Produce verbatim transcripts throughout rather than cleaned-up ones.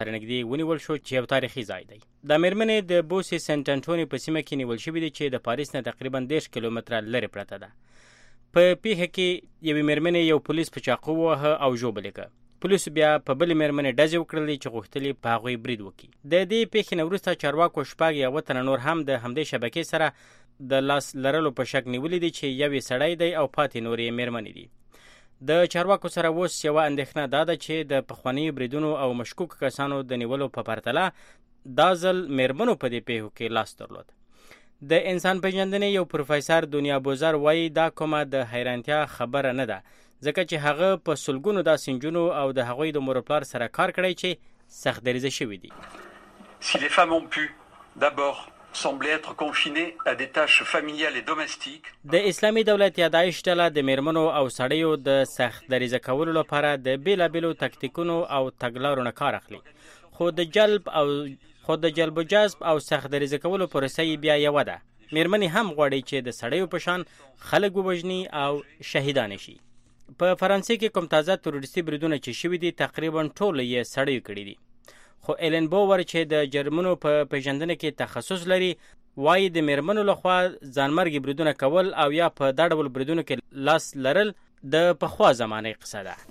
نږدې ونیول شو چې یو تاریخي ځای دی. د مېرمنې د بوسي سنټ انټوني په سیمه کې نیول شوې دي چې د پاریس نه تقریبا دېرش کیلومتره لرې پرته ده. په پیښه کې یوې مېرمنې یو پولیس په چاقو وواهه او ژوبل یې کړ. پولیسو بیا په بلې مېرمنې ډزې وکړلې چې غوښتل په هغوی برید وکړي. د دې پیښې نه وروسته چارواکو شپږ یوه تنه نور هم د همدې شبکې سره د لاس لرلو په شک نیولي دي چې یو یې سړی دی او پاتې نور یې مېرمنې دي. د چارواکو سره اوس یوه اندېښنه دا ده چې د پخوانیو بریدونو او مشکوکو کسانو د نیولو په پرتله دا ځل مېرمنو په دې پیښو کې لاس درلود. د انسان پیژندنې یو پروفیسر دنیا بوزر وایي دا کومه د حیرانتیا خبره نه ده، ځکه چې هغه په سلګونو داسې نجونو او د هغوی د مور پلار سره کار کړی چې سخت دریځه شوي دي. Si les femmes ont pu d'abord semblait être confiné à des tâches familiales et domestiques. د اسلامي دولت یا داعش ډله د مېرمنو او سړیو د سخت دریځه کولو لپاره د بیلابیلو تکتیکونو او تګلارو نه کار اخلي، خو د جلب او خو د جلب و جذب او سخت دریځه کولو پروسه یې بیا یوه ده. مېرمنې هم غواړي چې د سړیو په شان خلک ووژني او شهیدانې شي. په فرانسې کې کوم تازه تروریستي بریدونه چې شوي دي تقریبا ټول یې سړیو کړي دي. خو ایلن بوور چې د جرمونو په پیژندنه کې تخصص لري وایي د مېرمنو لخوا ځانمرګي بریدونه کول او یا په دا ډول بریدونو کې لاس لرل د پخوا زمانې قصه ده.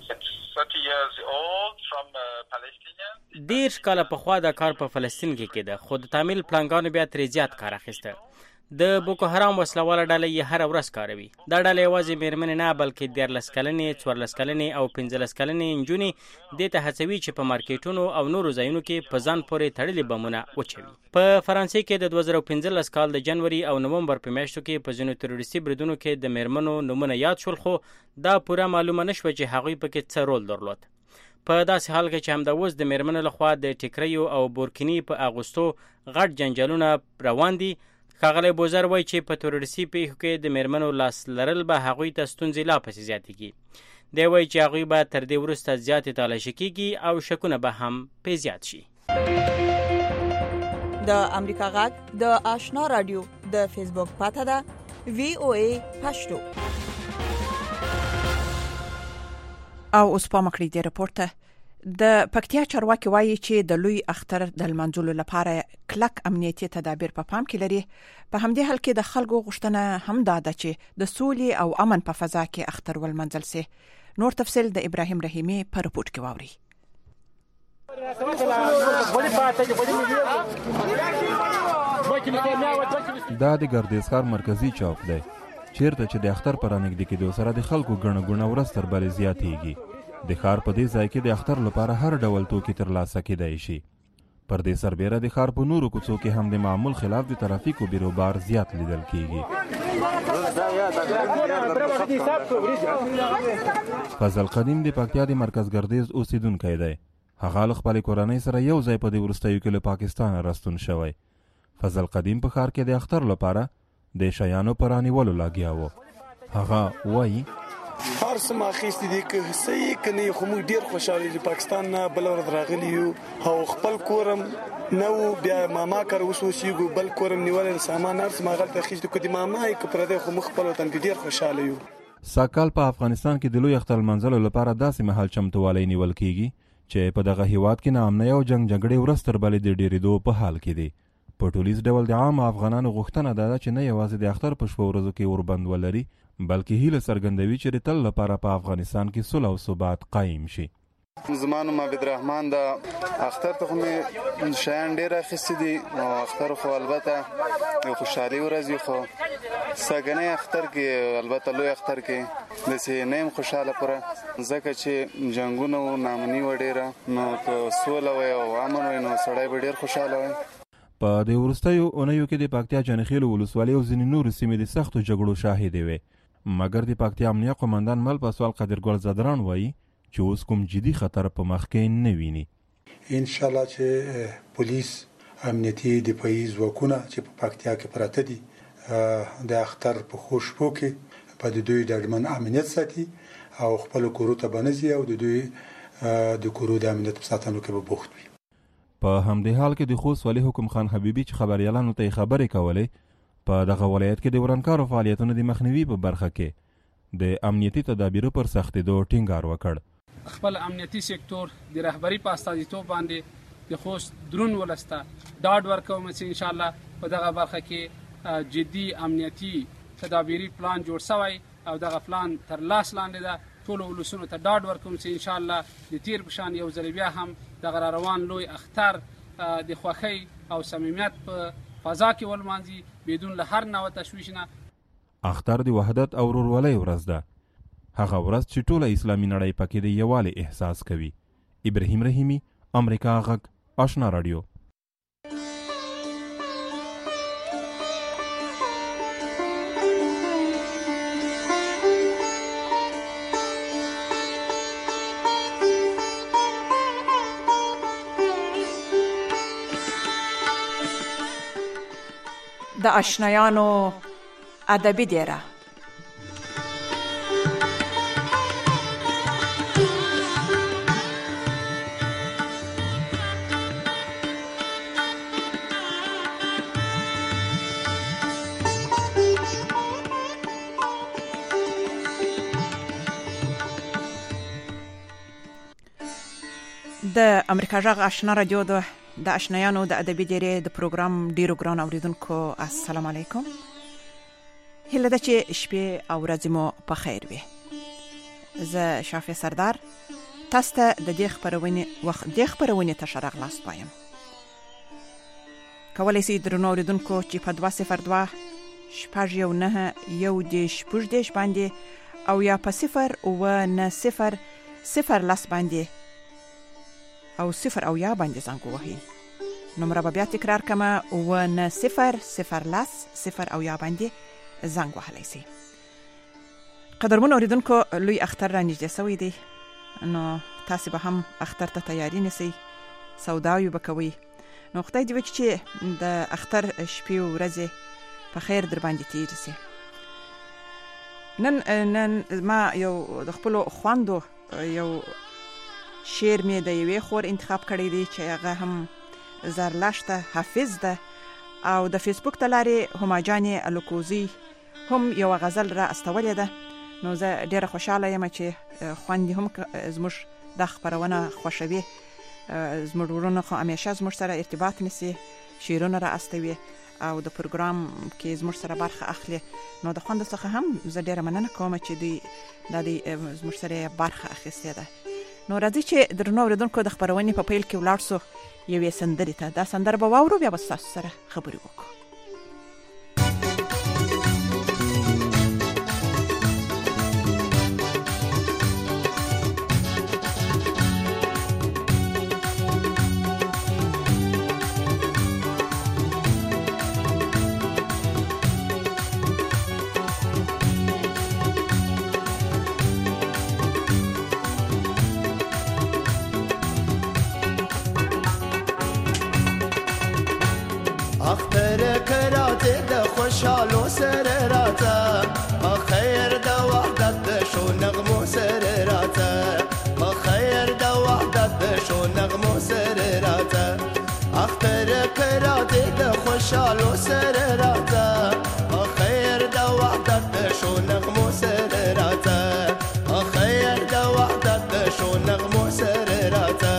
دېرش کاله پخوا دا کار په فلسطین کې کېده، خو د تعمیل پلانګانو بیا ترې زیات کار اخیسته. د بوکو حرام وسلواله ډله یې هره ورځ کاروي. دا ډله یوازې مېرمنې نه بلکې دیارلس کلنې، څوارلس کلنې او پنځلس کلنې نجونې دې ته هڅوي چې په مارکیټونو او نورو ځایونو کې په ځان پورې تړلي بمونه وچوي. په فرانسې کې د دوه زره پنځلس کال د جنوري او نومبر په میاشتو کې په ځینو تروریستي بریدونو کې د مېرمنو نومونه یاد شول، خو دا پوره معلومه نه شوه چې هغوی پکې څه رول درلود. په داسې حال کې چې همدا اوس د مېرمنو لخوا د ټیکریو او بورکیني په اغوستو غټ جنجالونه روان دي. ښاغلی بوزر وایي چې په تروریستي پیښو کې د مېرمنو لاس لرل به هغوی ته ستونزې لا پسې زیاتېږي. دی وایي چې هغوی به تر دې وروسته زیاتې تالاشي کېږي او شکونه به هم پې زیات شي. د امریکا غږ د آشنا رادیو د فیسبوک پاته ده وی او ای پښتو. او اوس په مکړی دی رپورټ د پکتیا چارواکي وایي چې د لوی اختر د لمانځلو لپاره کلک امنیتي تدابیر په پام کې لري. په همدې حال کې د خلکو غوښتنه هم دا ده چې د سولې او امن په فضا کې اختر ولمانځل شي. نور تفصیل د ابراهیم رحیمي په رپورټ کې واوري. دا د ګردیز ښار مرکزی چوک دی چیرته چې د اختر پر نږدې کېدو سره د خلکو ګڼه ګوڼه ورځ تر بلې زیاتېږي. د ښار په دې ځای کې د اختر لپاره هر ډول توکي ترلاسه کېدای شي. پر دې سربیره د ښار په نورو کوڅو کې هم د معمول خلاف د ترافیکو بیروبار زیات لیدل کېږي. فضل قدیم د پکتیا د مرکز ګردیز اوسیدونکی دی. هغه له خپلې کورنۍ سره یو ځای په دې وروستیو کې له پاکستانه راستون شوی. فضل قدیم په ښار کې د اختر لپاره د شیانو په رانیولو لګیا و. هغه وایي هر څه ما اخیستي دي که صحیح که نه، خو موږ ډېر خوشحاله یو. پاکستان نه بله ورځ راغلي یو او خپل کورم نه و، بیا ماما کار اوس اوسېږو، بل کورم نیولی سامان هر څه ما هغلته اخیستي. که د ماما یې که پردی، خو موږ خپل وطن کې ډېر خوشحاله یو. سږکال په افغانستان کې د لوی اختر لمانځلو لپاره داسې مهال چمتووالی نیول کېږي چې په دغه هیواد کې ناامنۍ او جنګ جګړې ورځ تر بلې د ډېرېدو په حال کې دي. په ټولیز ډول د عام افغانانو غوښتنه دا ده چې نه یوازې د اختر په شپو ورځو کې اوربند ولري، بلکې هیله څرګندوي چې د تل لپاره په افغانستان کې صلح او ثبات قایم شي. زما نوم عبد الرحمن ده. اختر ته خو مې شیان ډېر اخیستي دي او اختر خو البته یو خوشحالي ورځ وي، خو سږنی اختر کې البته لوی اختر کې داسې نه یم خوشحاله پوره، ځکه چې جنګونه و، ناامني وه ډېره. نو که سوله وی او امن وی نو سړی به ډېر خوشحاله وی. په دې وروستیو اونیو کې د پکتیا جانخیل ولسوالۍ او ځینې نورې سیمې د سختو جګړو شاهدې وې، مګر د پکتیا امنیه قومندان مل پاسوال قادرګل زدران وایي چې اوس کوم جدي خطر په مخ کې نه ویني. انشاءالله چې پولیس امنیتي دفاعي ځواکونه چې په پکتیا کې پراته دي د اختر په ښو شپو کې په د دوی ډاډمن امنیت ساتي او خپل کورو ته به نه ځي او د دوی د کورو د امنیت په ساتنو کې به بوخت وي. په همدې حال کې د خوست والي حکم خان حبیبي چې خبریالانو ته خبرې کولې، په دغه ولایت کې د ورانکارو فعالیتونو د مخنیوي په برخه کې د امنیتي تدابیرو پر سختېدو ټینګار وکړ. خپل امنیتي سکتور د رهبري په استازیتوب باندې د خوست درون ولسته ډاډ ورکوم چې ان شاء الله په دغه برخه کې جدي امنیتي تدابیري پلان جوړ شوی او دغه پلان تر لاس لاندې ده. ټولو ولسونو ته ډاډ ورکوم چې ان شاء الله د تیر په شان یو ځل بیا هم دغه روان لوی اختر د خوښۍ او صمیمیت په فضا کې ولمانځي بدون له هر نوع تشویش نه. اختر د وحدت او ورورولۍ ورځ ده، هغه ورځ چې ټوله اسلامي نړۍ پکې د یووالي احساس کوي. ابراهیم رحیمی، امریکا غږ، آشنا رادیو. د آشنایانو ادبي دیره. د امریکا غږ آشنا رادیو د د آشنایانو د ادبي دیرې د پروګرام ډیرو ګران اوریدونکو السلام علیکم. هیله ده چې شپې او ورځې مو په خیر وي. زه شافعه سردار تاسو ته د دې خبرونې وخت د خبرونې ته ښه راغلاست وایم. کولی شئ درنو اوریدونکو چې په دوه صفر دوه شپږ یو نهه یو دېرش شپږ دېرش باندې او یا په صفر اووه نه صفر صفر لس باندې او صفر او یا باندې زنګ ووهئ. نمره به بیا تکرار کړم، اووه نه صفر صفر لس صفر او یا باندې زنګ وهلی شئ. قدرمنو اوریدونکو، لوی اختر را نږدې شوی دی، نو تاسې به هم اختر ته تیاری نیسئ، سوداوي به کوئ. نو خدای دې وکړي چې د اختر شپې او ورځې په خیر در باندې تېرې شي. نن نن ما یو د خپلو خویندو یو شعر مې د یوې خور انتخاب کړی دی چې هغه هم زرلښته حافظ ده او د فیسبوک د لارې هما جانې الکوزي هم یو غزل را استولې ده. نو زه ډېره خوشحاله یم چې خویندې هم زموږ دا خپرونه خوښوي، زموږ ورونه خو همیشه زموږ سره ارتباط نیسي، شعرونه را استوي او د پروګرام کې زموږ سره برخه اخلي. نو د خویندو څخه هم زه ډېره مننه کوم چې دوی دا د زموږ سره برخه اخیستې ده. نو راځي چې درنو اوریدونکو د خپرونې په پیل کې ولاړ سو یوې سندرې ته. دا سندره به واورو، بیا به ستاسو سره خبرې وکړو. اختر کرات د خوشالو سره راته، بخیر د وحدت د شو نغمو سره راته، بخیر د وحدت د شو نغمو سره راته. اختر کرات د خوشالو سره راته، بخیر د وحدت د شو نغمو سره راته، بخیر د وحدت د شو نغمو سره راته.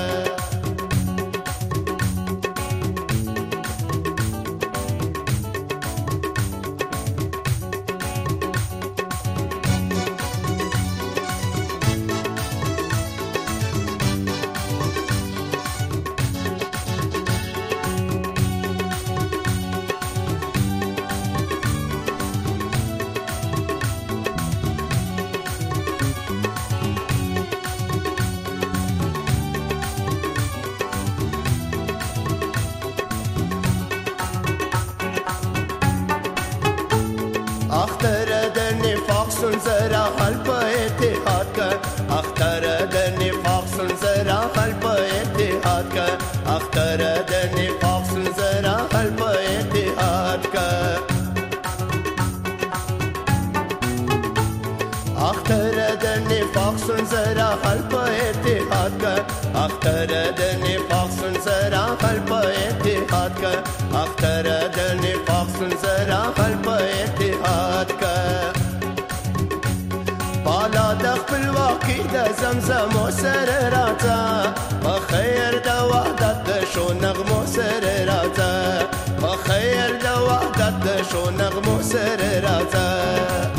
اختر د نفاق سنزرا حل په اتحاد کا، اختر د نفاق سنزرا حل په اتحاد کا، اختر د نفاق سنزرا حل په اتحاد کا. اختر د نفاق سنزرا حل په اتحاد کا، اختر د نفاق سنزرا حل په اتحاد کا، اختر د نفاق سنزرا حل په اتحاد کا. بالا د خپلواکۍ د زمزمو سره راته، بخیر د وحدت د شو شو نغمو سر راته په خیر د وحدت شو نغمو سر راته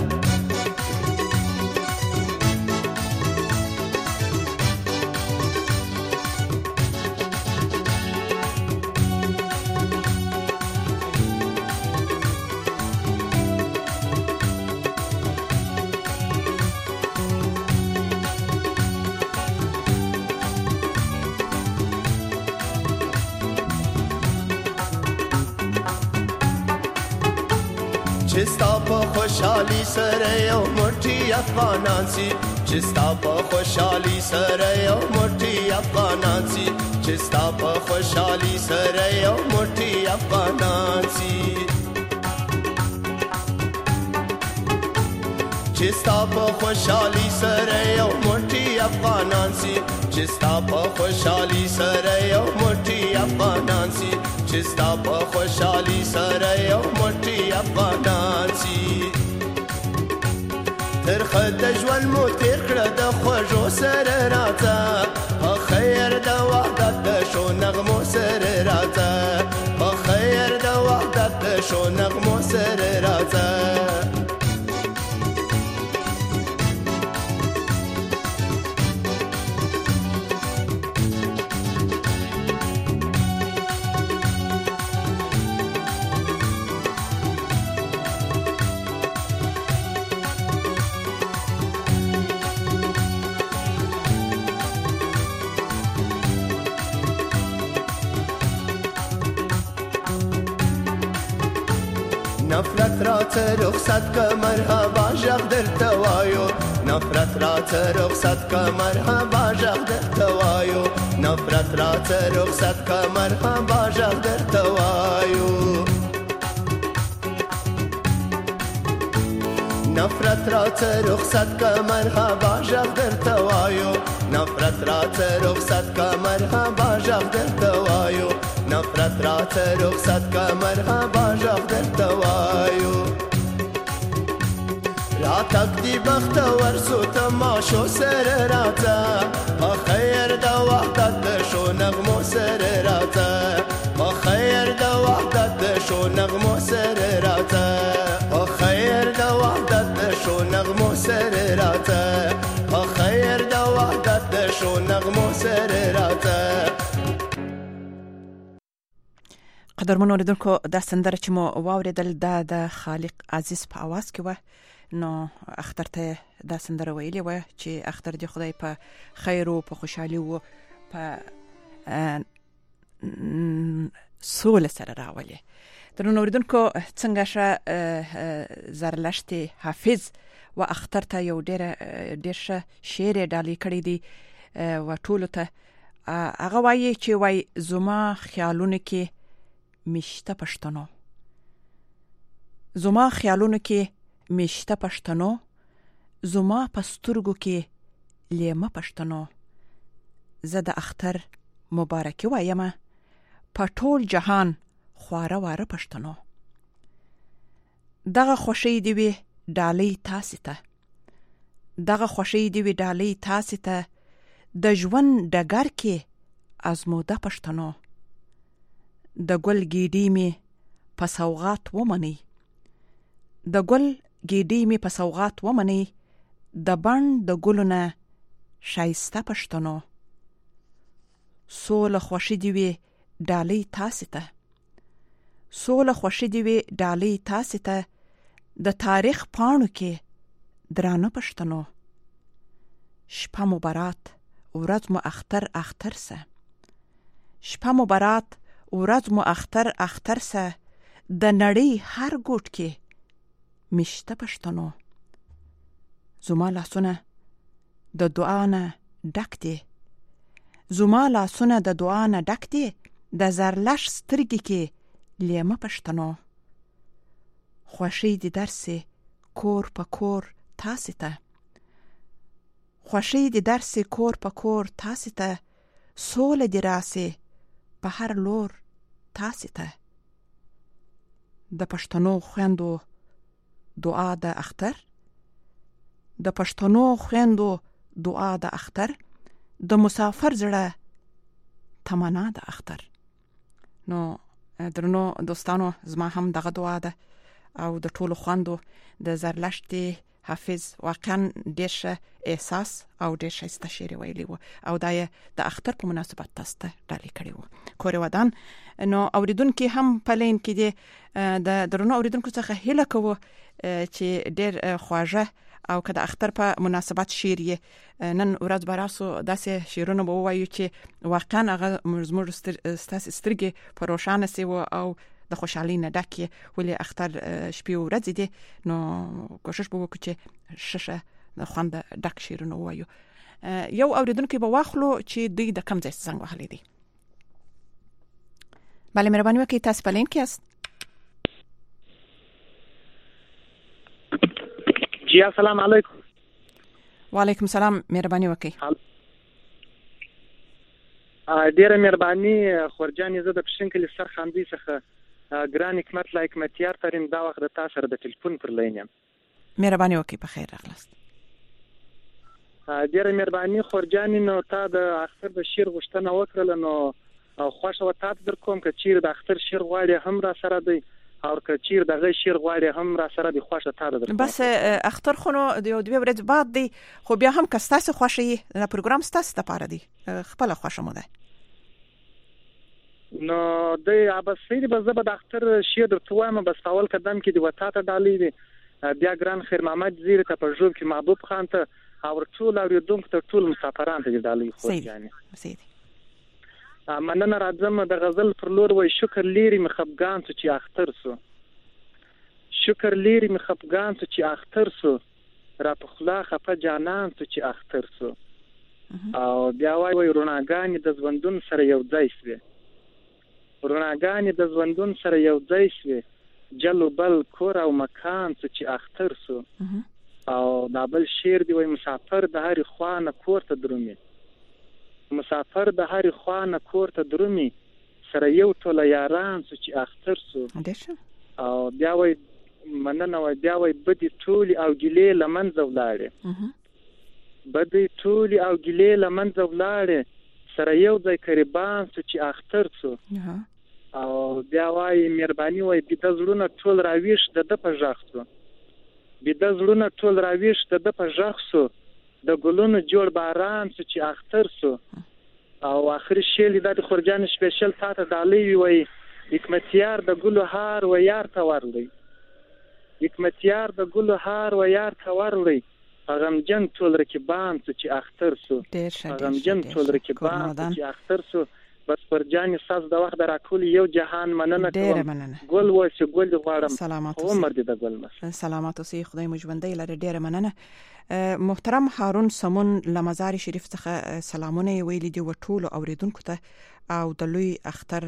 چستا په خوشحالي سره یو موټي افغانان سي چستا په خوشحالي سره یو موټي افغانان سي چستا په خوشحالي سره یو موټي افغانان سي چستا په خوشحالي سره یو موټي افغانان سي چستا په خوشحالي سره یو موټي افغانان سي چستا په خوشحالي سره یو موټي افغانان سي تر خد ژوند مو تیر کړه د خوږو سره راته په خیر د وحدت د شو نغمو سره راته په خیر د وحدت د شو نغمو سره راته نفرت راته رخصت که مرحبا ژغ درته وایو نفرت راته رخصت که مرحبا ژغ درته وایو نفرت راته رخصت که مرحبا ژغ درته وایو نفرت راته رخصت که مرحبا ژغ درته وایو نفرت راته رخصت که مرحبا ژغ درته وایو نفرت راته رخصت که مرحبا ژغ درته وایو راتک دی بختور سو تماشو سر راته په خیر د وحدت د شو نغمو سر راته په خیر د وحدت د شو نغمو سر راته په خیر د وحدت د شو نغمو سر راته په خیر د وحدت د شو نغمو سر راته. قدرمن اوریدونکو دا سندره چې مو واوریدل دا د خالق عزیز په आवाज کې و نو اختر ته دا سندره ویلې و چې اختر دی خدای په خیر او په خوشحالي او په سول سره راولي. درنو اوریدونکو څنګه شه زرلشتي حافظ و اختر ته یو ډېر ډېر شه شعر ډالې کړی دی و ټولو ته هغه وایي چې وای زما خیالونه کې مشته پښتنو زما خیالونه کې مشته پښتنو زما پسترګو کې لیمه پښتنو زه د اختر مبارکي وایم په ټول جهان خواره واره پښتنو دغه خوشی دی وی ډالۍ تاسو ته دغه خوشی دی وی ډالۍ تاسو ته د ژوند ډګر کې ازموده پښتنو د ګل ګیډی می په سوغات ومني د ګل ګیډی می په سوغات ومني د بند د ګلونه شایسته پښتنو سوله خوشی دی وی ډالۍ تاسو ته سوله خوشی دی وی ډالۍ تاسو ته د تاریخ پاڼو کې درانه پښتنو شپه مبارات ورځ مو اختر اختر سه شپه مبارات ورځ مو اختر اختر سه د نړۍ هر ګوټ کې مشته پښتنو زما لاسونه د دعا نه ډک دي زما لاسونه د دعا نه ډک دي د زرلش سترګې کې لیمه پښتنو خوشی دی درسې کور په کور تاسو ته خوشی دی درسې کور په کور تاسو ته سوله دی راسې په هر لور تاسو ته د پښتنو خويندو دعا د اختر د پښتنو خويندو دعا د اختر د مسافر زړه تمنا د اختر نو درنو دوستانو زما هم دغه دعا ده او د ټولو خوندو د زرلشتي حافظ واقعا ډېر احساس او ډېر ښایسته شعر ویلی و او دا یې د اختر په مناسبت تاسو ته ډالۍ کړی و. کورې ودان نو اوریدونکو هم په لین کې دي د درنو اوریدونکو څخه هیله کوو چې ډېر خواږه او که د اختر په مناسبت شعر یې نن ورځ براسو داسې شعرونه به ووایو چې واقعا هغه زموږ ستاسې سترګې په روښانه سي او د خوشحالۍ نه ډکې ولې اختر شپې او ورځې دي نو کوشش به وکړو چې ښه د خوند ډک شعرونه ووایو. یو اوریدونکی به واخلو چې دوی د کوم ځای زنګ وهلی دي. بله مهرباني وکړئ تاسو په لین کې یاست. جی السلام علیکم. وعلیکم السلام مهرباني وکړئ. ډیره مهرباني خورجان زه د پښینکلي سرخاندي څخه ګران حکمت لا حکمتیار ترين دا وخت د تاسو سره د ټلیفون پر لین یم. مهرباني وکړئ په خیر راغلاست. ډیره مهرباني خورجان نو تا د اختر د شیر غوښتنه وکړه نو خوښه وتا در کوم که چیر د اختر شیر غواړي هم را سره دی او که چیر دغه شیر غواړي هم را سره دی خوښه تا در بس اختر خو نو د یو دوه ورځې بعد دی خو بیا هم که تاسو خوښي د پروګرام ستاسو لپاره دی خپل خوښه مو ده نو د ابسری به زبد اختر شیر در توامه بس اول قدم کې دی وتا ته ډالې دی بیا ګران خیر محمد زیر ته په جوب کې محبوب خان ته او ټول اوریدونکو ته ټول مسافرانو ته ډالې خو یعنی سیدی مننه راځم د غزل پر لور وای شکر لیری مخبگان تو چې اختر سو شکر لیری مخبگان تو چې اختر سو را په خلا خفه جانان تو چې اختر سو او بیا وای وای روناګانی د ژوندون سره یو ځای سوی روناګانی د ژوندون سره یو ځای سوی جلو بل کور او مکان تو چې اختر سو او دا بل شیر دی وای مسافر د هر خوانه کور ته درومي مسافر د هر خوانه کور ته درومي سره یو ټوله یاران چې اختر سو او بیا وای مننه وای بیا وای بدی ټولی او ګلې لمنځه ولاړې بدی ټولی او ګلې لمنځه ولاړې سره یو ځای قربان چې اختر سو او بیا وای مهرباني وای د زړونو ټول راويش د د په ژغ سو د زړونو ټول راويش د د په ژغ سو د ګلونو جوړ باران چې اختر سو او اخر شیل د خورجان سپیشل تاته دالې وی حکمتیار د ګلو هار و یار ته ورلی حکمتیار د ګلو هار و یار ته ورلی غم جن ټول رکبان چې اختر سو غم جن ټول رکبان چې اختر سو بس فرجان ساز د وخت راکول یو جهان مننه کوم ګل و چې ګل غواړم عمر دې د ګل مس سلامات اوسې خدای مو ژوندۍ لري ډیره مننه. محترم هارون سمون لمزار شریف څخه سلامونه ویلي دي و ټول اوریدونکو ته او د لوی اختر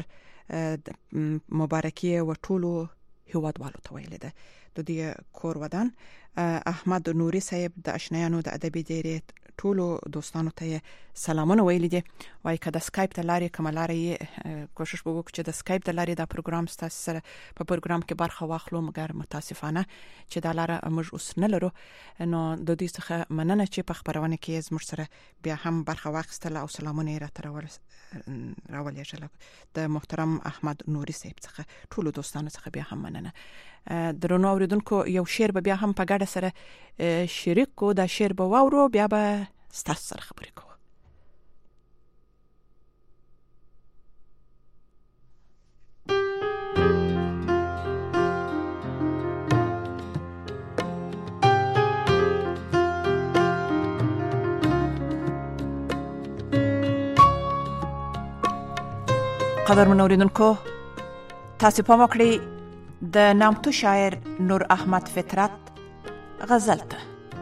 مبارکي و ټول هیوادوالو ته ویلي ده د دې کور ودان. احمد نوري صاحب د آشنایانو د ادبي ډیره ټولو دوستانو ته سلامونه ویلي دي وای که د سکایپ ته لارې کوملارې کوشش به وکړو چې د سکایپ د لارې دا پروګرام ستاسو سره په پروګرام کې برخه واخلو مګر متاسفانه چې دا لاره موږ اوس نه لرو نو د دې څخه مننه چې په خبرونه کې زموږ سره بیا هم برخه واخیستله او سلامونه را ترول راولېږل د محترم احمد نوري صاحب څخه ټولو دوستانو څخه بیا هم مننه. درنو اوریدونکو یو شعر به بیا هم په ګډه سره شریک کو دا شعر به واورو بیا به ستاسو سره خبرې کوو. قدرمن اوریدونکو تاسو په مکړی د نامتو شاعر نور احمد فطرت غزل ته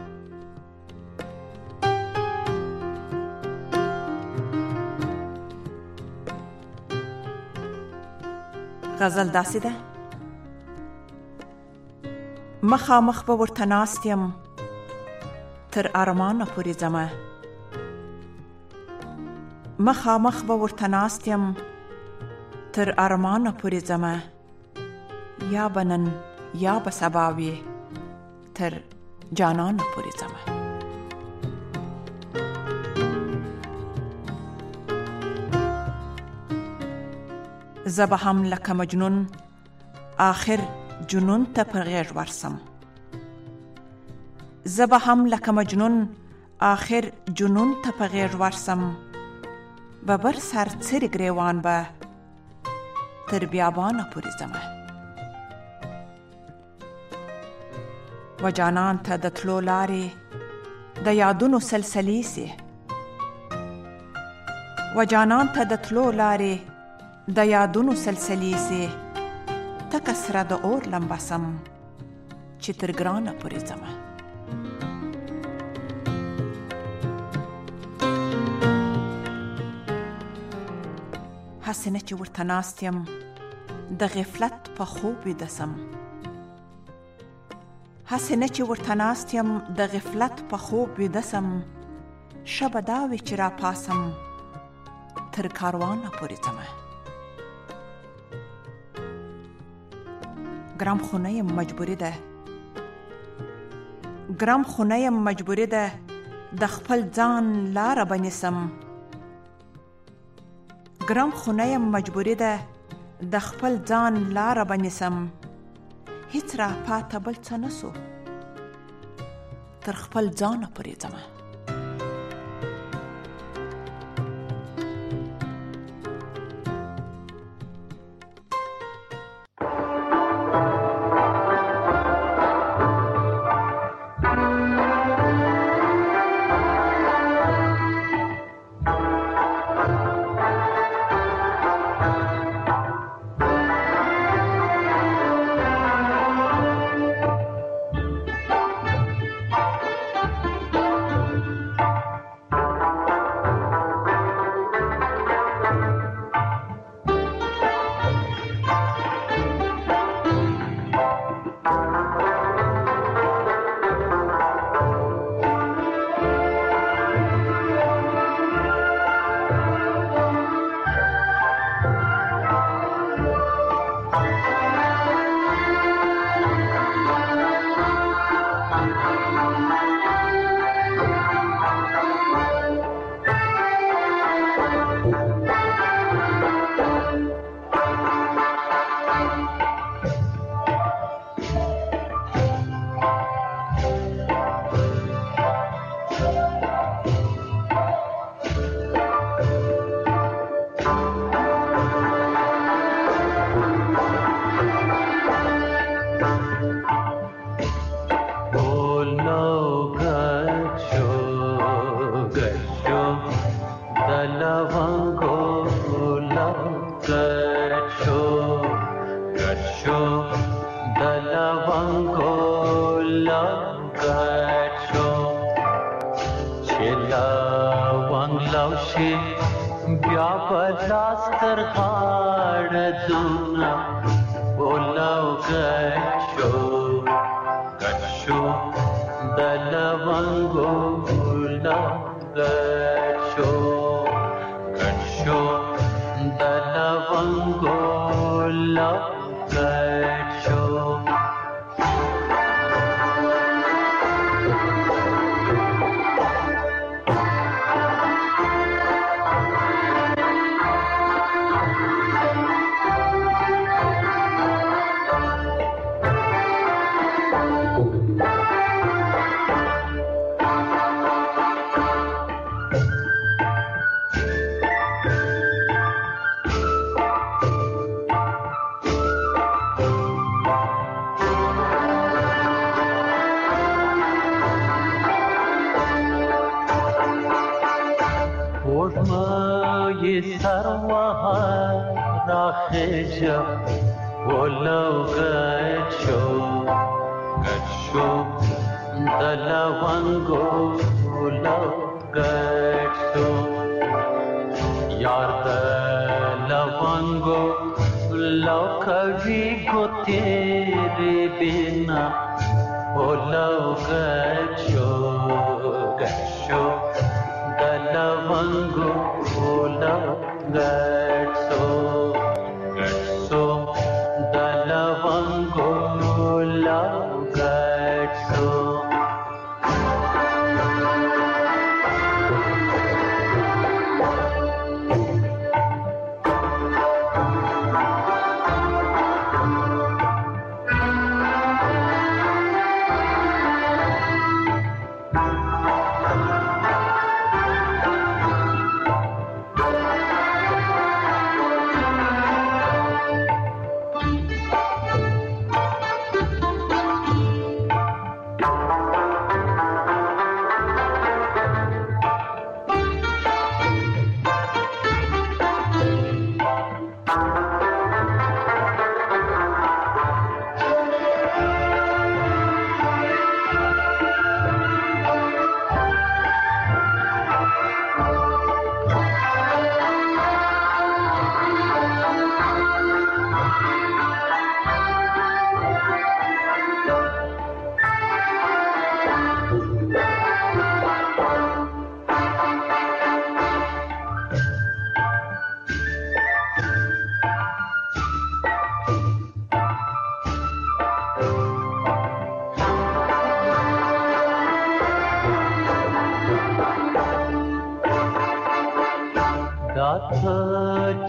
غزل داسې ده مخامخ به ورته ناست یم تر ارمانه پورې ځمه مخامخ به ورته ناست یم تر ارمانه پورې ځمه یا بنن یا به سبا وي تر جانانه پورې ځمه زه به هم لکه مجنون آخر جنون ته پر غیږ ورسم. زه به هم لکه مجنون آخر جنون ته په غیږ ورسم. ببر سر څري ګریوان به تر بیابانه پورې ځمه. و جانان ته د تلو لارې د یادونو سلسلې سي. و جانان ته د تلو لارې د یادونو سلسلې سي. تکه سره د اور لمبه سم چې تر ګرانه پورې ځمه. هسې نه چې ورته ناست یم د غفلت په خوب ویده سم. هسې نه چې ورته ناست یم د غفلت په خوب ویده سم. شبه دا وي چې را پاسم تر کاروانه پورې ځمه. ګرم خو نه یم مجبوري ده، ګرم خو نه یم مجبوري ده د خپل ځان لاره به نیسم. ګرم خو نه یم مجبوري ده د خپل ځان لاره به نیسم. هیڅ را پاته بل څه نه سو تر خپل ځانه پورې ځمه.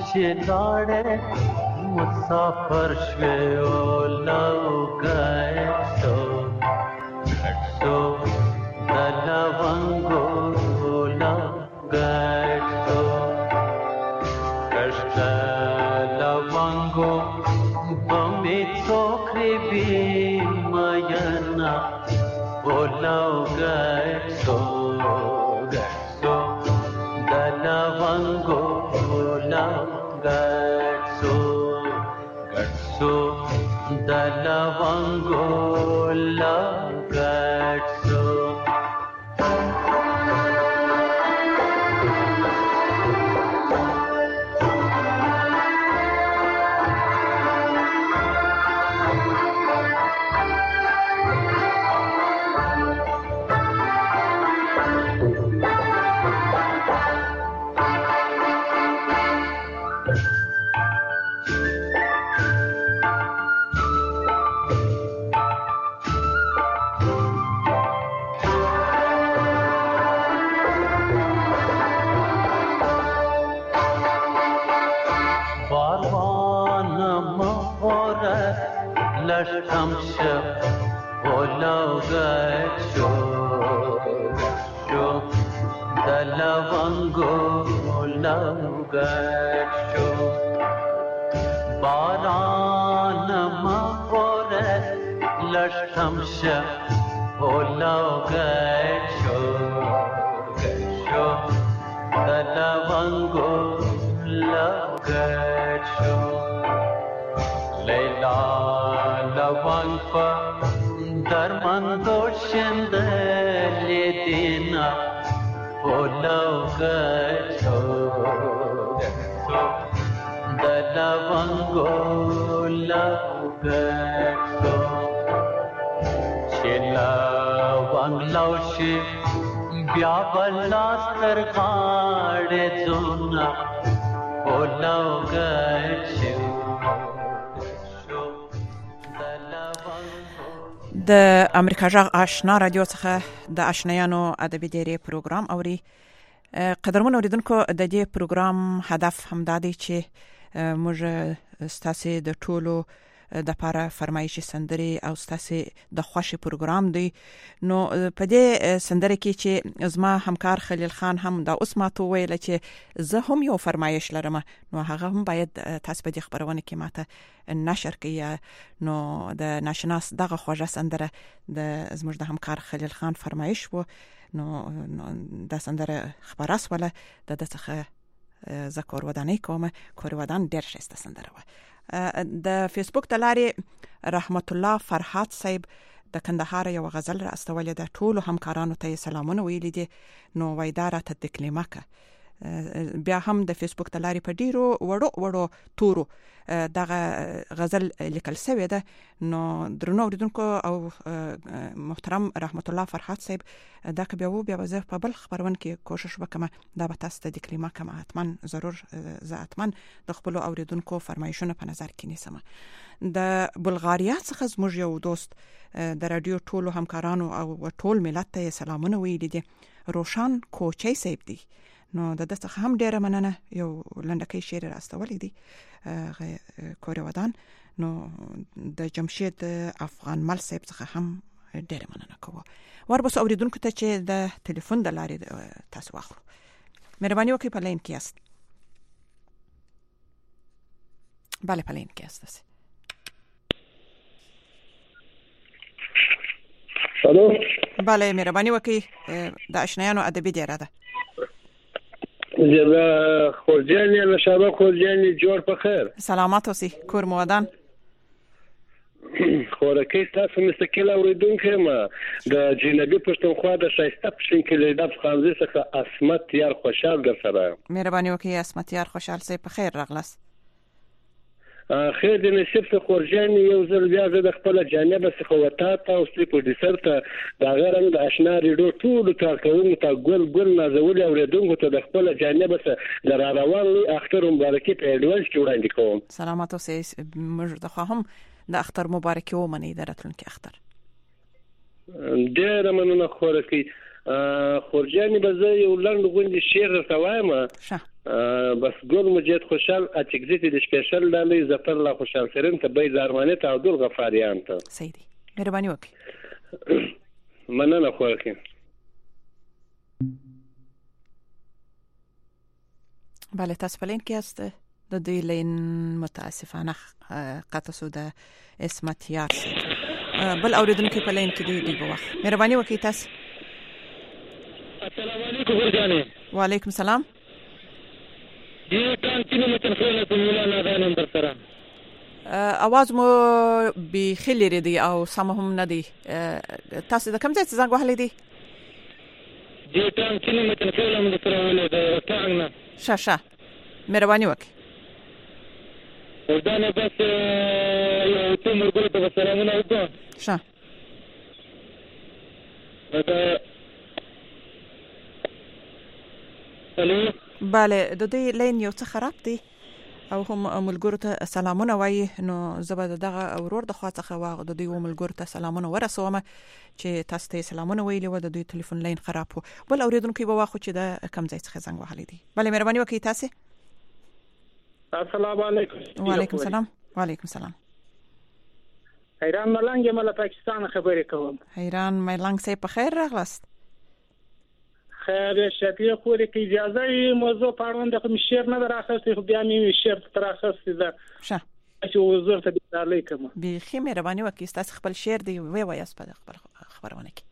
चिलाड़े मुसाफर गए सो सो दलवंगो गए सो कष्ट लवंगो बमी चोखरी भी मयना बोला गए सो गए सो दलवंगो गट्सो गट्सो दलवंगोला गट्सो Lashamsha Olagacho Sho Dalavango Olagacho Baranama Oret Lashamsha Olagacho Sho Dalavango Olagacho Leila Lavang pa darmando shendle dina olaga cho so dalavango laga cho chela wang laushi byabalastar gaade zona olaga cho د امریکا جغ آشنا رادیو څخه د آشنایانو ادبي ډیری پروګرام اوري. قدرمن اوریدونکو د دې پروګرام هدف همدا دی چې موږ ستاسو د ټولو د لپاره فرمایشي سندري او ستاسو د خوشي پروګرام دی. نو په دې سندري کې چې زما همکار خلیل خان هم دا اوس ماته ویل چې زه هم یو فرمایش لرم، نو هغه هم باید تاسو په دې خبرونه کې ماته نشر کړئ. نو د ناشناس دغه خوږه سندره د زموږ د همکار خلیل خان فرمایش وو. نو دا سندره خبراس ولا د دغه ذکر ودانې کومه کور ودان ډېر ښه سندره و. د فیسبوک د لارې رحمت الله فرحات صاحب د کندهار یو غزل را استولې د ټولو همکارانو ته سلامونه ویلي دي. نو وایداره ته د کلماکه بیا هم د فیسبوک د لارې په ډیرو وړو وړو تورو دغه غزل لیکل شوی ده. نو درنو اوریدونکو او محترم رحمت الله فرحات صاحب دا که بیا و بیا وزه په بل خبرون کې کوشش وکم دا به تاسو ته د کلماکه حتما ضرور زه حتما د خپل اوریدونکو فرمایشونه په نظر کې نیسم. د بلغاریا څخه زموږ یو دوست د رادیو ټولو همکارانو او ټول ملت ته سلامونه ویلي دي. روشان کوچي صاحب دی. نو د دغه هم ډیره مننه. یو لنډکی شعر راستولې دي کور ودان. نو د جمشید افغان مل صاحب څخه هم ډیره مننه کوم. وربس اوریدونکو ته چې د ټلیفون د لارې تاسو واخلو. مهرباني وکړئ په لاین کې یاست. بله په لاین کې یاست. الو بله مهرباني وکړئ د آشنایانو ادبي ډیره ده. جبا خورجانی نشابه خورجانی جوړ په خیر. سلامات اوسئ کور مودان. خورکې تاسو مستقل اوریدونکو ما د جنبي پښتونخوا د شایسته پښین کې د افغانزي څخه اسمت یار خوشحال ګر سره. مهرباني وکړئ اسمت یار خوشحال سي په خیر راغلاس. خیر د نصیب څخه خورجانی یو ځل بیا د خپل جانب څخه وتا ته او سپی پروډوسر ته دا غرنګ د آشنا ریډیو ټول کارکونکو ته ګل ګل نازولي اوریدونکو ته د خپل جانب څخه د روان اختر مبارکي په ایډوانس کې وړاندې کوم. سلامات اوسئ. موږ د خواهم د اختر مبارکي ومنئ د راتلونکي اختر. ډېر مننه خورکې. خورجانې به زه یو لنډ غوندې شعر درته وایم بس ګل مجید خوشحال اچکزي ته د سپیشل ډالۍ ظفر الله خوشحال سرین ته بید ارماني ته عبدال غفاریان ته صحیح دی مهرباني وکړئ مننه خوښي بله تاسو په لین کې یاست د دوی لین متاسفانه قطع شو د اسمت یار بل اوریدونکو په لین کې دی دی بوخ مهرباني وکړئ تاسو السلام علیکم ورجانه وعلیکم السلام دی کانتینو متنفونه په مولانا دا نمبر سره اواز مو به خلری دی او سم هم نه دی تاسو د کوم ځای څخه زنګ وهلی دی دی کانتینو متنفونه موږ سره ولې د ټانګ شه شه مهرباني وکړئ دا نه بس یو څو مرګو ته سلامونه وکړه شه دا الو bale د دې لین یو څه خراب دی او هم ملګرو ته سلامونه وایي نو زبر دغه اورور د خوا څخه واغ د دې ملګرو ته سلامونه ورسوم چې تاسو ته سلامونه ویلي و د دوی ټلیفون لین خراب وو بل اوریدونکو به واخو چې د کم ځای څخه زنګ وهلی دی bale مهرباني وکړئ تاسو السلام علیکم وعلیکم السلام وعلیکم السلام حیران ملنګ مله پاکستان خبرې کوم حیران ملنګ سه په خیر راغلاست خیر شفیع خوري کی اجازه ای موضوع پاروند کوم شعر نه راخصه خو بیا می شعر تراخصه ده شه چې وزر ته دالې کوم به خې مهرباني وکړئ تاسو خپل شعر دی وی وای اس په خبر خبرونه کې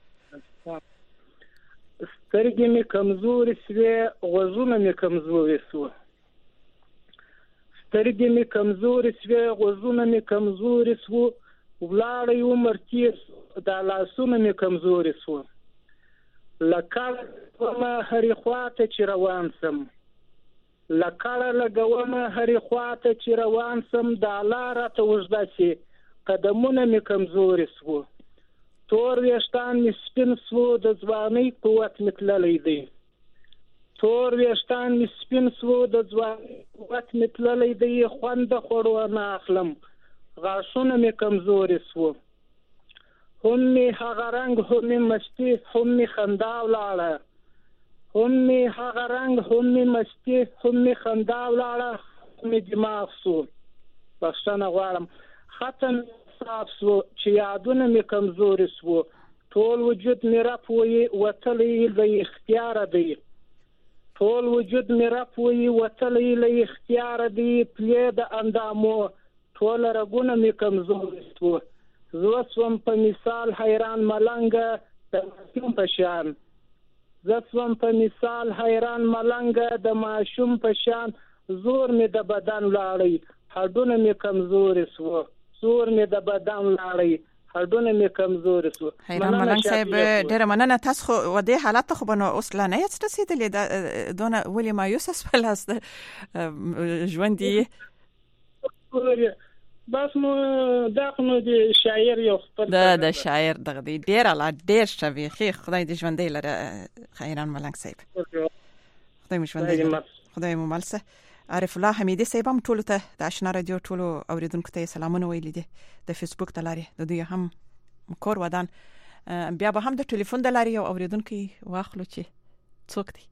سترګې می کمزوري سوي غوږونه می کمزوري سوي سترګې می کمزوري سوي غوږونه می کمزوري سوي ولاړ یو مرتیس د لاسونه می کمزوري سوي لکه ما هرې خواته چې روان سم لکه لګوم هرې خواته چې روان سم د لار ته وژدا سي قدمونه می کمزوري سوي تور ویشتان می سپین سوي د ځواني قوت متللې دی تور ویشتان می سپین سوي د ځواني قوت متللې دی خوند خورو نه اخلم غاښونه می کمزوري سوي هم می هغه رنگ هم می مستی هم می خندا ولاړه هم می هغه رنگ هم می مستی هم می خندا ولاړه می دماغ سو بخښنه غواړم ختم صاف سو چې یادونه می کمزوري سو ټول وجود می راپوي وتلې د اختیار دی ټول وجود می راپوي وتلې له اختیار دی پلي د اندامو ټول رګونه می کمزوري سو زوسوم په مثال حیران ملنګ د ماشوم په شان زوسوم په مثال حیران ملنګ د ماشوم په شان زور می د بدن لاړی هډونه می کمزوري سو زور می د بدن لاړی هډونه می کمزوري سو حیران ملنګ صاحب ډېر مننه تاسو خو و دې حالت خو بنو اوس لا نه یې رسیدلې دا دونه ولې مایوس اسپلاست ژوندۍ بس مو دغه د شاعر یو خپل د د شاعر دغه دی ډیر لا ډیر شوی خې خدای دې ژوندې لره حیران ملنګ صاحب خدای مو ژوندې خدای مو مالسه عارف الله حمیدی صاحب هم ټول ته د آشنا رادیو ټول اوریدونکو ته سلامونه ویلي دي د فیسبوک د لارې د دوی هم کور ودان بیا به هم د ټلیفون د لارې او اوریدونکو واخلو چې څوک دی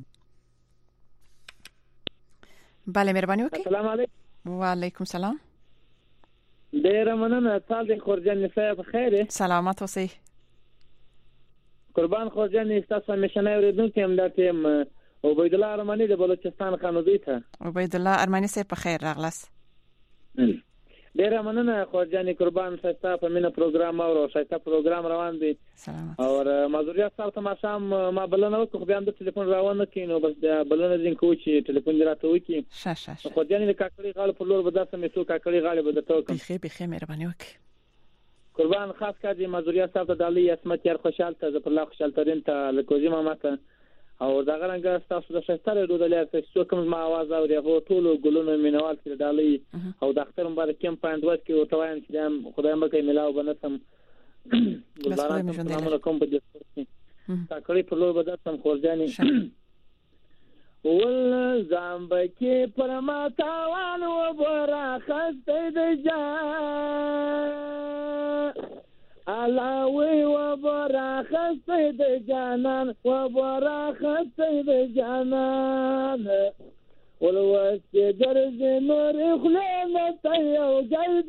bale مهرباني وکړئ السلام علیکم وعلیکم السلام ډیر مننه تاسو خورجان صاحب خیر سلامت اوسئ قربان خورجان تاسو مشنه اوریدونکو هم د تیم عبید الله ارمانی د بلوچستان قانوني ته عبید الله ارمانی صاحب په خیر راغلاس ډیر مننه خورجان قربان تاسو په مینه پروګرام او شایسته پروګرام روان دي سلامت او مازوریت تاسو ته ما شام ما بلنه وکړو بیا د ټلیفون روان کینو بس د بلنه دین کوی چې ټلیفون راته وکی شه شه خورجان د کاکړي غاړه په لور بداسه مې سو کاکړي غاړه بده توکم بخیر بخیر مهرباني وکړئ قربان خاص کړي مازوریت تاسو ته د علي اسمت یار خوشحال ته ظفر الله خوشحال ترين ته لکوزي ماما ته او دا غرنګ تاسو د شستره ډودلې تاسو کوم ما आवाज اوري هغه ټول ګلونو مینوال کړي ډالۍ او د اختر مبارک کم پاند وخت کې او توان چې خدای مکه ملاو بنسم ګلباران السلام علیکم په دې تا کړی په لور بداتم خورجاني ول زامبکه پر ما تاوان و برا خسته د جا علاوي وبراخ السيد جانان وبراخ السيد جانان والوسط درز نور خلينا طيو جلد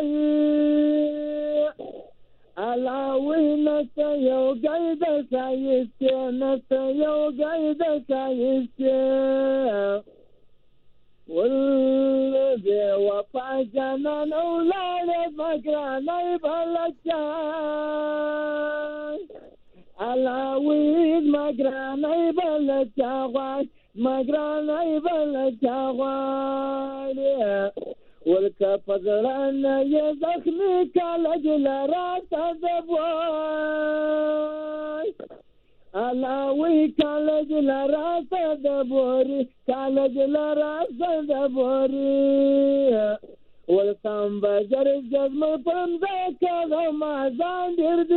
سعيد علاوي نطيو جلد سعيد نطيو جلد سعيد والذي وفى جنان أولاد مقراني بلجان علاوي مقراني بلجان مقراني بلجان والكفضلان يزخني كالجل راس دبوي علاوي كالجل راس دبوري كالجل راس دبوري والقام بجر الجزم فمزاك غمازان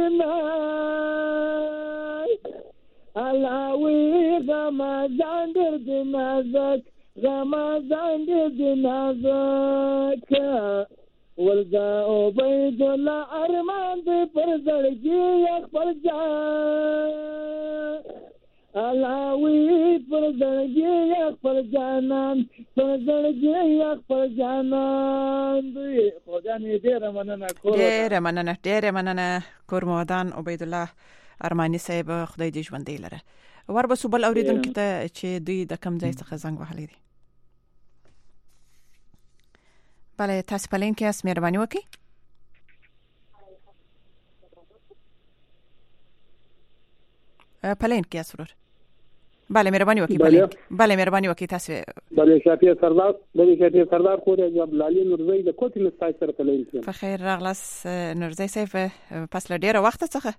دردناي علاوي غمازان دردنازك غمازان دردنازك والقا عبيد الله أرمان دي فرزرجي يخبر جان علاوي فرزرجي يخبر جانان فرزرجي يخبر جانان دي خداني دير مننا كور دير مننا دير مننا کور مودان عبید الله ارمانی صاحب خدای دې ژوندې لره وربسو بل اوریدونکو ته چې دوی د کم ځای څخه زنګ وهلی دي. بله تاسو په لین کې اس مهرباني وکړئ. په لین کې اسرور. بله مهرباني وکړئ. بله بله مهرباني وکړئ تاسو. بله شافیه سردار بله شافیه سردار خو د عبدالعلی نورزی د کوټې نستای سره په لین کې. په خیر راغلاس نورزی صاحب پس له ډیره وخت څخه.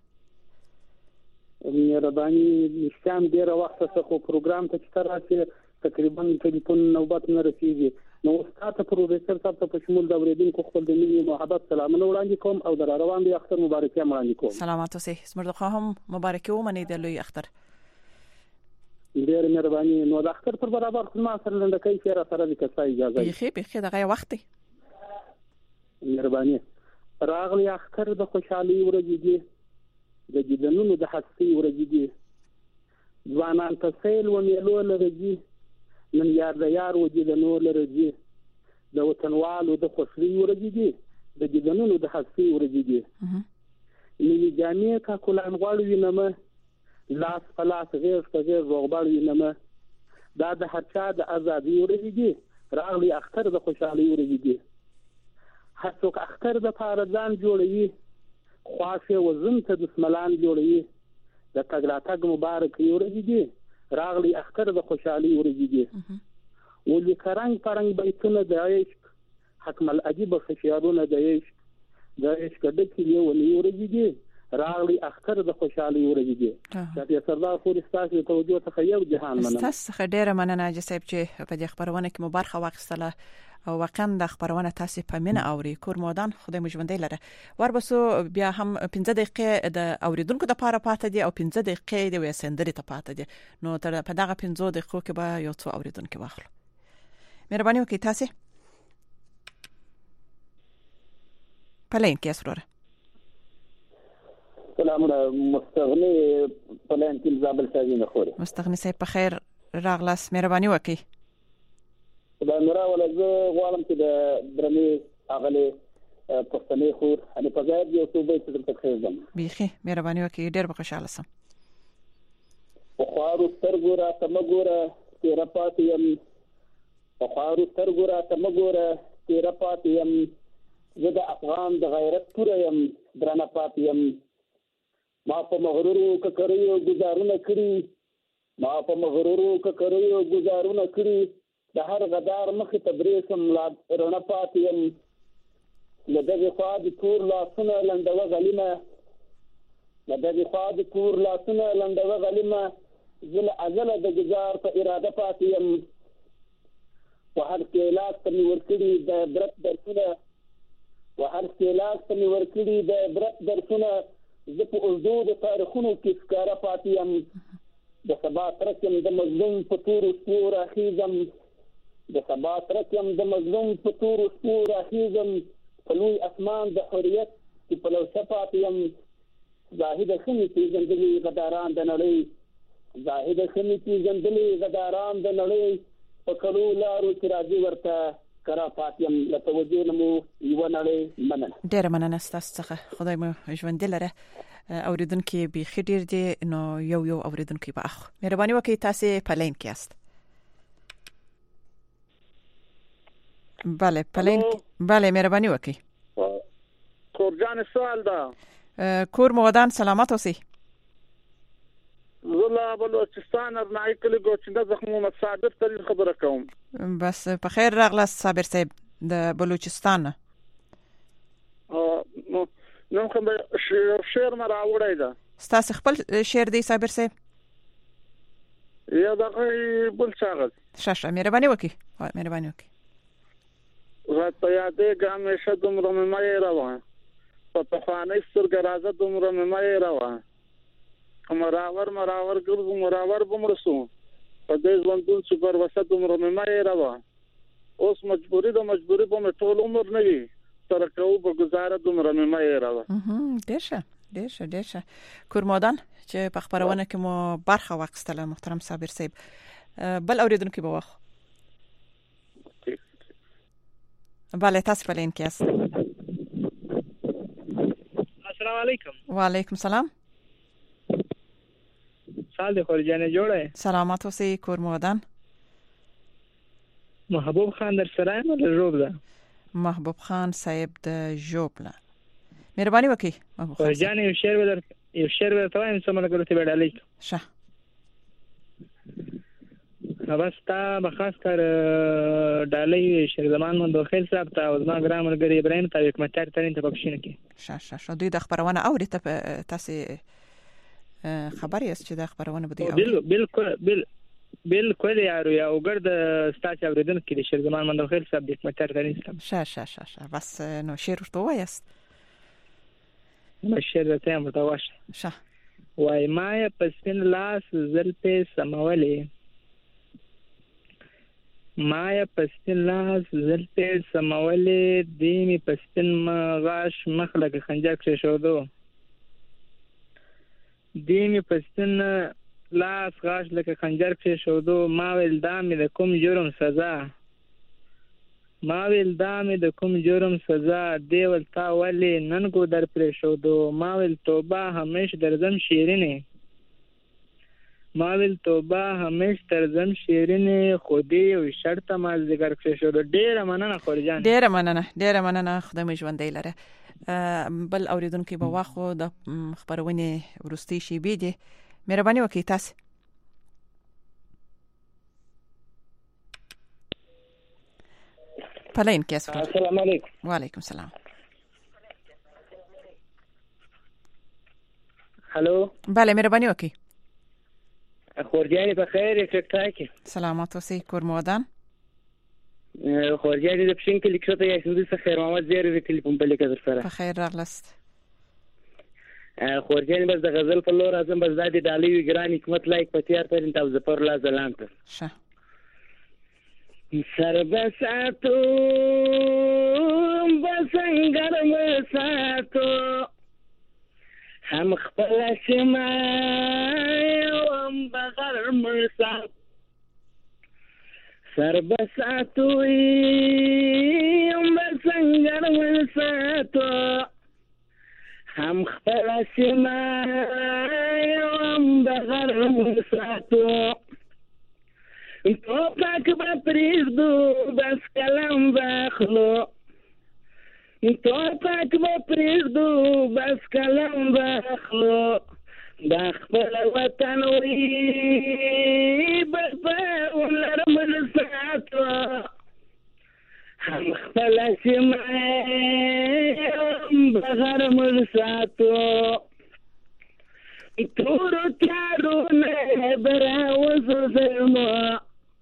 مهرباني نشم ډیره وخت څخه پروګرام ته چې راشي تقریبا ټلیفون نوبت نه رسیږي. نو ستاسو پروفیسور صاحب ته په شمول د اوریدونکو خپل د ملي محبت سلامونه وړاندې کوم او د روان دي اختر مبارکي وړاندې کوم. سلامات اوسئ. زموږ د خواهم مبارکي ومنئ د لوی اختر. ډیر مهرباني. نو د اختر پر برابر خدمت سره لنډکۍ شعر سره د کسای اجازه. بيخي بيخي دغه وخت دی. مهرباني. راغلی اختر د خوشحالي ورځې دي د دیدنونو د حسي ورځې دي ځوانان ته سیل و میلو لري نن یار د یار و دي د نور لري د وطنوالو د خوشري ورځې دي د دیدنونو د حسي ورځې دي نیلی جامې کا کولان غواړي وینمه لاس پلاس غیر غیر روغبړ وینمه دا د هر چا د ازادي ورځې دي راغلی اختر د خوشحالي ورځې دي هر څوک اختر د پارځان جوړوي خواشه وزن ته د سملان جوړوي د تګراتګ مبارک ورځې دي راغلی اختر د خوشحالي ورځې دي ولې کرنګ پرنګ بیتونه د عشق حکم العجیب خشیارونه د عشق د عشق د کلی ولې ورځې دي راغلی اختر د خوشحالي ورځې دي. شافیه سردار خو ستاسو توجه ته یو جهان مننه. تاسو ډیره مننه جسب چې په دې خبرونه کې مبارخه واخیستله او واقعا د خبرونه تاسو په مینه اوري. کور مودان خدای مو ژوندۍ لره. وربسو بیا هم پنځه دقیقې د اوریدونکو د پاره پاتې دي او پنځه دقیقې د وسندري ته پاتې دي. نو تر په دغه پنځه دقیقو کې به یو څو اوریدونکو واخلو. مهرباني وکړئ تاسو. پلین کې اسروره. سلامونه مستغنی پلین کې زابل سازینه خوري. مستغنی صاحب په خیر راغلاس. مهرباني وکړئ. دا نورا ولا زه غواړم چې د درمي اغلي پښتني خور ان په ځای یو څه به څه تخیزم. بيخي مهرباني وکړئ ډېر به خوشاله سم. په خارو سترګورا تمګورا تیر پاتیم په خارو سترګورا تمګورا تیر پاتیم زه د افغان د غیرت پورم درنه پاتیم ما په مغرورو ککریو گزارونه کړی ما په مغرورو ککریو گزارونه کړی د هر غدار مخ تبریسم لا رڼا پاتیم لدغه خوا د تور لاسونه لنډوه غلیمه لدغه خوا د تور لاسونه لنډوه غلیمه زل ازل د گزار په اراده پاتیم وهر کېلاس ته مې ورکړي د عبرت درسونه وهر کېلاس ته مې ورکړي د عبرت درسونه زه په اوږدو د تاریخونو کې ښکاره پاتیم د سبا ترکم د مظلوم په تورو شپو راخیزم د سبا ترکم د مظلوم په تورو شپو راخیزم په لوی اسمان د حریت کې په لوشه پاتیم زاهد خمي پیژندلي غداران د نړۍ زاهد خمي پیژندلي غداران د نړۍ په کلو لارو چې راځي ورته کرافات یم له توجه نه مو یوه نړۍ مننه. ډېره مننه ستاسو څخه، خدای مو ژوندي لره. اوریدونکي بیخي ډېر دي، نو یو یو اوریدونکي به اخو مهرباني وکړئ تاسو په لین کې یاست. بله په لین بله مهرباني وکړئ. کورجان سوال ده. کور مو ودان سلامت اوسئ. زه بلوچستان ارنایي کلی ګوچنده زخم محمد صابر ترین خبره کوم. بس په خیر راغلاست صابر صاحب د بلوچستان نه. نو کوم شعر ما راوړی ده. ستاسو خپل شعر دی صابر صاحب؟ یا دغه بل څه شاشه مهرباني وکړئ مهرباني وکړئ. راته یادېږي همیشه دومره مې مه هېروه، په پخوانۍ سترګه راځه دومره مې مه هېروه، که مراور مراور ګرځو مراور به مړه سو، په دې ژوندون چې پر وسه دومره مې مه هېروه، اوس مجبوري ده مجبوري به مې ټول عمر نه وي سره کوو به ګزاره دومره مې مه هېروه. ډېر ښه ډېر ښه ډېر ښه. کورمودان چې په خپرونه کې مو برخه واخیستله محترم صابر صاحب، بل اوریدونکي به واخلو. بله تاسو په لین کې یاست. السلام علیکم. وعلیکم سلام. سال د خورجانه جوړه. سلامات اوسئ کورمودان. محبوب خان در سره یم له ژوب ده. محبوب خان صاحب د ژوب نه مهرباني وکړئ. محبوب خان خورجانه یو شعر ولر یو شعر ورته وایم چې موږ ګورته وړاندې شه نوستا بخاص کر ډالۍ شیر زمان مند خیل صاحب ته او زما ګرامر ګری ابراهیم ته یک متر ترين ته پښینه کې شه شه شه دوی د خبرونه اوري ته تاسو خبر یاست چې د خبرونه بده بل بالکل بل بالکل یارو یا وګرد ستاسو اوریدونکو کې شیر زمان مند خیل صاحب یک متر ترين شه شه شه شه بس نو شیر ورته وایست نو شیر ته هم ورته واش شه وای ما پسین لاس زلپې سمولې مایا پستین لاس زلپې سمولې دیمی پستین غاش مخلق خنجر کښې شودو دیمی پستین لاس غاش لکه خنجر کښې شودو ما ویل دا مې د کوم جرم سزا ما ویل دا مې د کوم جرم سزا دی ول تا ولې نن ګودر پرې شودو ما ویل توبه همیش درځم شیرینې ما ویل توبه همیش ترزم شیرینې خودی او شرط ما ذکر کړی شو ډیره مننه خورجان ډیره مننه ډیره مننه خدای مې ژوندی لره بل اوریدونکو به واخو د خبرونه ورستي شي بي دي مهرباني وکړئ تاسو پلین کیس السلام علیکم وعلیکم السلام هالو بله مهرباني وکړئ خورجانی په خیر ټیک ټاک سلامات اوسئ کورمودان خورجانی د پښین کې لیکته یا سندې څخه خیر محمد زیر د ټلیفون په لیکه در سره په خیر راغلست خورجانی بس د غزل په لور اعظم بس د ډالۍ وګران حکمت لایک په تیار ترين تاسو پر لا زلانت شه سربساتو بسنګر مساتو هم خپل سما هم بغیر مرسات سربساتو هم بسنګر مرساتو هم خپل سما هم بغیر مرساتو تو پاک با پریزدو بس کلم بخلو تو پاک با پریزدو بس کلم بخلو بخبر وطن وی بخبر لرم رساتو هم خبر سمعی هم بغر مرساتو تورو تیارو نه براوز زلما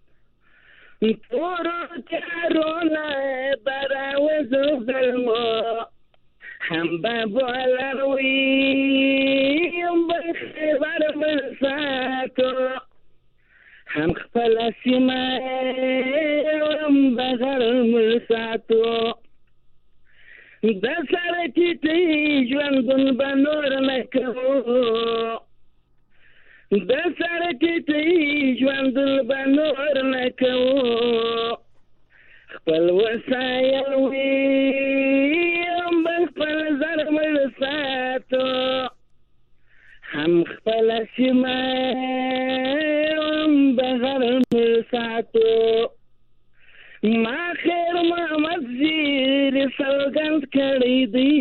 تورو تیارو نه براوز زلما هم بابو لروی هم بخبر مرساتو هم خپل سیمه هم بغر مرساتو د سره ټیټې ژوندون به نور نه کوو د سره ټیټې ژوندون به نور نه کوو خپل وسایل ویم به خپل زرمړ ساتو هم خپله سیمه هم به غرمړ ساتو ما خیر محمد زیر سوګند کړی دی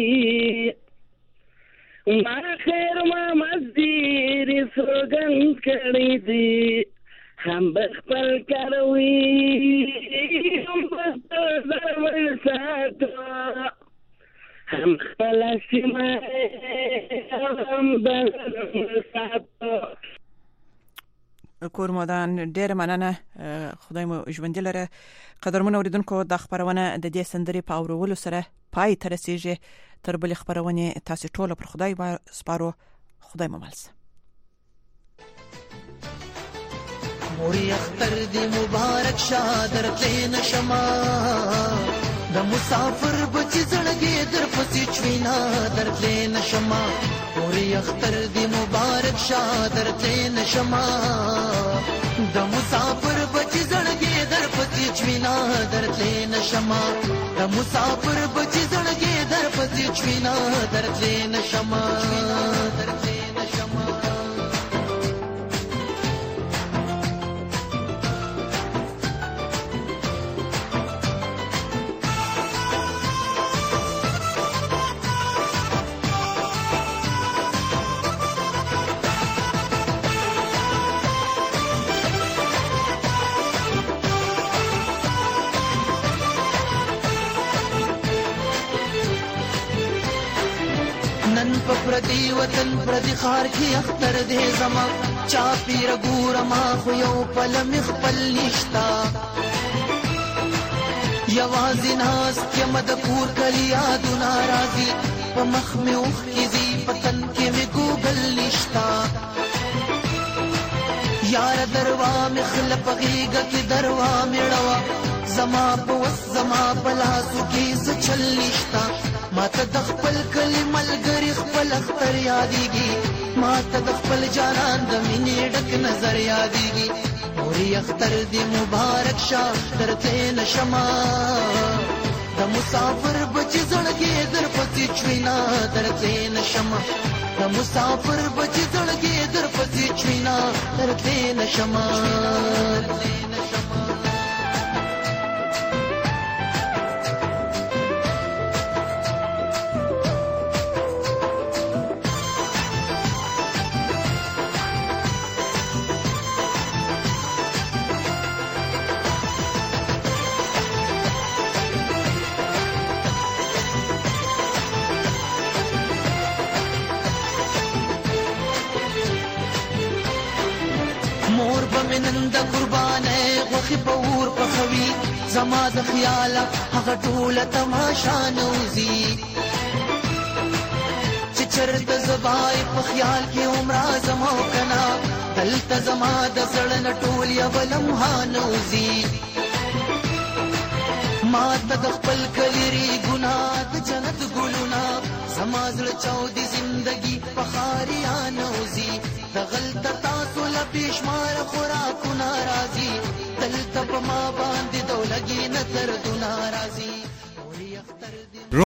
ما خیر محمد زیر سوګند کړی دی هم بخپل کروي هم بخپل زرمړ ساتو هم خپل سیمه هم بغرمړ ساتو. کور مودان ډېر مننه خدای مو ژوندي لره. قدرمن اوریدونکو د خبرونه د دې سندرې په اورولو سره پای ته رسیږي. تر بلې خبرونه تاسو ټول پر خدای سپارو. خدای مو مل شه. موري اختر دی مبارک شادر تلین شما د مسافر بچی زړګي در پسې چوینا در تلین شما موري اختر دی مبارک شادر تلین شما د مسافر بچی زړګي در پسې چوینا در تلین شما د مسافر بچی زړګي در پسې چوینا در تلین شما در تلین شما پردی وطن پردی خار کی اختر دے زما چا پیر ګور ما خو یو پل مخبل نشتا یوازې ناس کې مد پور کلی یادو ناراضي په مخ می اوخ کی زی پتن کې می ګوګل نشتا یار دروا مخلف غیګه کی دروا میړوا زما په وس زما پلاسو کې ز چل نشتا ما ته د خپل کلی ملګری خپل اختر یادېږي ما ته د خپل جانان د مینې ډک نظر یادېږي موري اختر دې مبارک شه درته نشما د مسافر بچی زړګي در پسې چوینا درته نشما د مسافر بچی زړګي در پسې چوینا درته نشما نن د قربانه غوخي پور په خوي زما د خیال هغه ټوله تماشا نوزي چې چرته زبای په خیال کې عمره زما کنا دلته زما د زړه ټول یو لمحه نوزي ما ته د خپل کلیری ګناه د جنت ګلونا زما زړه چاودي زندگی په خاریا نوزي د غلطه تاسو له بشمار خوراکونه راځي دلته په ما باندې دولګي نه تر دو ناراضي